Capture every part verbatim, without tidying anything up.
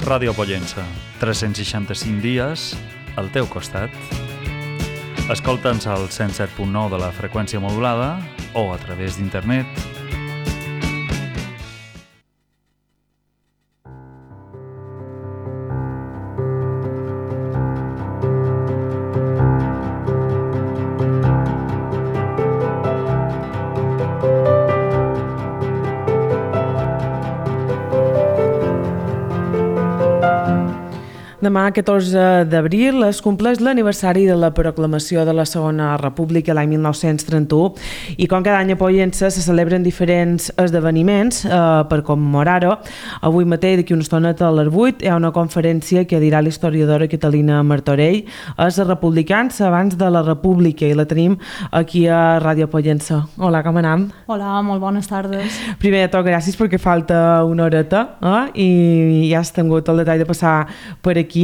Ràdio Pollença, tres-cents seixanta-cinc dies al teu costat. Escolta'ns al cent set punt nou de la freqüència modulada o a través d'internet. Demà, catorze d'abril, es compleix l'aniversari de la proclamació de la Segona República l'any mil nou-cents trenta-u i com cada any a Pollença se celebren diferents esdeveniments eh, per commemorar-ho. Avui mateix, d'aquí una estoneta a les vuit, hi ha una conferència que dirà l'historiadora Catalina Martorell. És Republicans abans de la República i la tenim aquí a Ràdio Pollença. Hola, com anem? Hola, molt bones tardes. Primer de tot, gràcies perquè falta una horeta eh? I ja has tingut el detall de passar per aquí.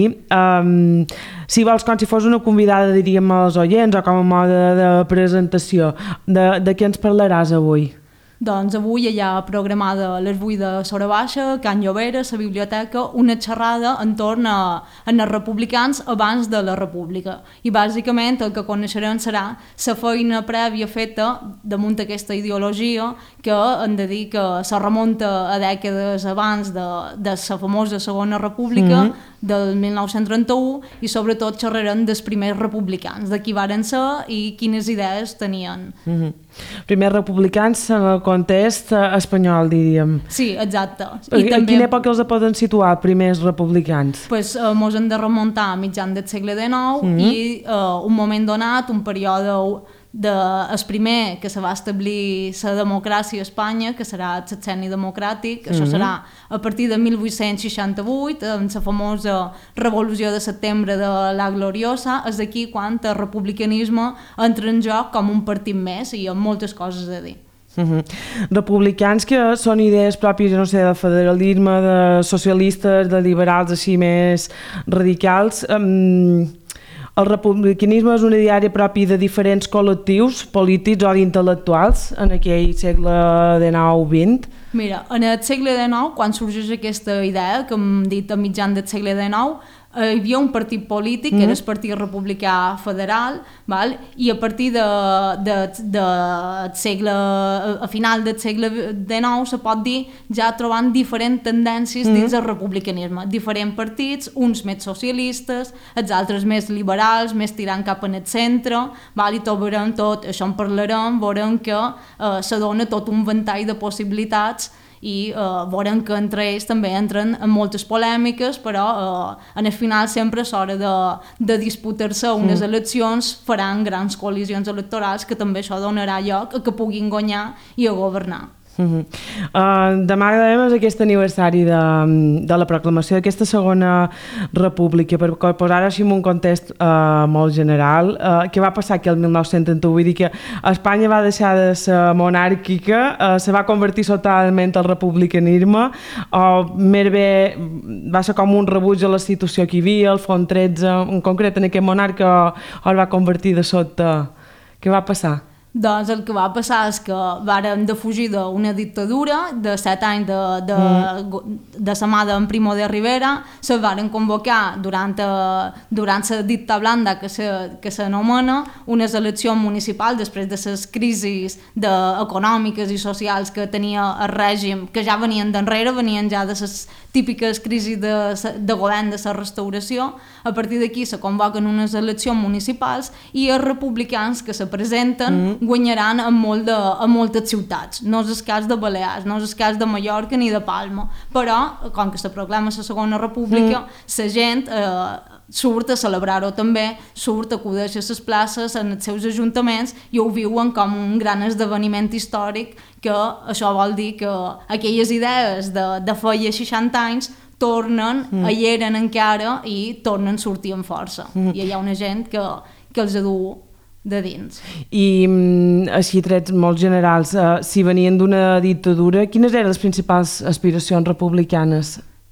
Um, si vols, com si fos una convidada, diríem als oients, o com a mode de presentació, de, de què ens parlaràs avui? Doncs avui hi ha programada a les vuit de Sora Baixa, Can Llobera, la biblioteca, una xerrada entorn a, a els republicans abans de la República. I bàsicament el que coneixerem serà la feina prèvia feta damunt aquesta ideologia que hem de dir que se remunta a dècades abans de, de la famosa Segona República, mm-hmm. del mil nou-cents trenta-u, i sobretot xerrarem dels primers republicans, de qui varen ser i quines idees tenien. Mm-hmm. Primers republicans en el context espanyol, diríem. Sí, exacte. I a també, quina època els poden situar, primers republicans? Pues, eh, mos hem de remuntar a mitjan del segle dinou, mm-hmm. i eh, un moment donat, un període de, el primer que se va establir la democràcia a Espanya, que serà el sexenni democràtic, mm-hmm. això serà a partir de mil vuit-cents seixanta-vuit, amb la famosa revolució de setembre de la Gloriosa. És aquí quan el republicanisme entra en joc com un partit més i amb moltes coses a dir. Uh-huh. Republicans que són idees pròpies, no sé, del federalisme, de socialistes, de liberals així més radicals. Um, el republicanisme és una idea propi de diferents col·lectius polítics o d'intel·lectuals en aquell segle dinou vint. Mira, en el segle dinou, quan sorgeix aquesta idea, que hem dit a mitjan del segle dinou, eh, hi havia un partit polític, mm-hmm. que era el Partit Republicà Federal, val? I a partir de, de, de segle, a final del segle dinou, se pot dir, ja trobant diferents tendències mm-hmm. dins el republicanisme. Diferents partits, uns més socialistes, els altres més liberals, més tirant cap en el centre, val? I tot veurem tot, això en parlarem, veurem que eh, se dona tot un ventall de possibilitats i eh, veurem que entre ells també entren en moltes polèmiques, però eh, en el final sempre és hora de, de disputar-se unes mm. eleccions, faran grans coalicions electorals que també això donarà lloc a que puguin guanyar i a governar. Uh-huh. Uh, demà és aquest aniversari de, de la proclamació d'aquesta Segona República. Per posar així en un context uh, molt general, uh, què va passar aquí el mil nou-cents trenta-u? Vull dir que Espanya va deixar de ser monàrquica, uh, se va convertir totalment al republicanisme, o més bé va ser com un rebuig a la institució que hi havia, el Font tretze, en concret en aquest monarca, o, o el va convertir de sota? Què va passar? Doncs el que va passar és que vàrem de fugir d'una dictadura de set anys de, de, mm. de la mà d'en Primo de Rivera, se varen convocar durant, durant la dicta blanda que s'anomena unes eleccions municipals després de les crisis de, econòmiques i socials que tenia el règim, que ja venien d'enrere, venien ja de les típiques crisis de, de govern de la restauració. A partir d'aquí se convoquen unes eleccions municipals i els republicans que se presenten mm. guanyaran en, molt de, en moltes ciutats. No és el cas de Balears, no és el cas de Mallorca ni de Palma, però com que se proclama la Segona República, mm. la gent eh, surt a celebrar-ho també, surt, acudeix a les places, en els seus ajuntaments, i ho viuen com un gran esdeveniment històric, que això vol dir que aquelles idees de, de feia seixanta anys tornen, mm. hi eren encara i tornen a sortir amb força. Mm. I hi ha una gent que, que els aduu de dins. I així trets molt generals, eh, si venien d'una dictadura, quines eren les principals aspiracions republicanes?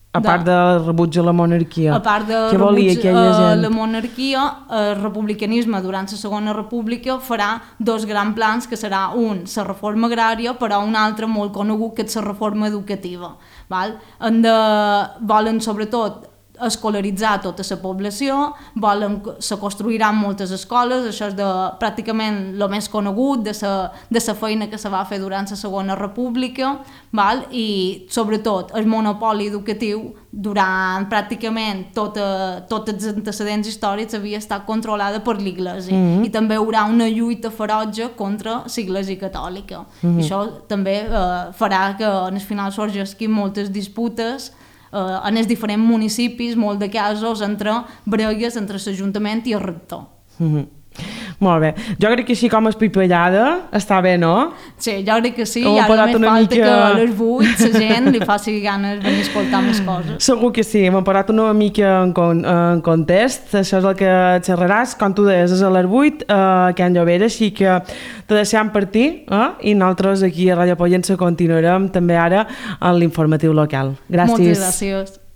A part de, de rebuig a la monarquia. A part de Què volia rebuig aquella a gent? la monarquia, el republicanisme durant la Segona República farà dos grans plans, que serà un, la reforma agrària, però un altre molt conegut, que és la reforma educativa. Val? En de, volen sobretot escolaritzar tota la població, volen, se construiran moltes escoles, això és de, pràcticament el més conegut de la de la feina que se va fer durant la Segona República, val? I sobretot el monopoli educatiu durant pràcticament tota, tots els antecedents històrics havia estat controlada per l'Iglésia, mm-hmm. i també hi haurà una lluita ferotge contra l'Iglésia catòlica. Mm-hmm. I això també eh, farà que en el final sorgisquin moltes disputes Uh, en els diferents municipis, molt de casos entre bregues entre l'Ajuntament i el rector. Mm-hmm. Molt bé. Jo crec que així com espipallada està bé, no? Sí, jo crec que sí. Hem I ara només falta mica... que a les vuit la gent li faci ganes venir a escoltar més coses. Segur que sí. M'hem parat una mica en, con en contest. Això és el que xerraràs. Com tu deies, és a les vuit, eh, a Can Llobera, així que te deixem partir, eh? I nosaltres aquí a Ràdio Pollença continuarem també ara en l'informatiu local. Gràcies. Moltes gràcies.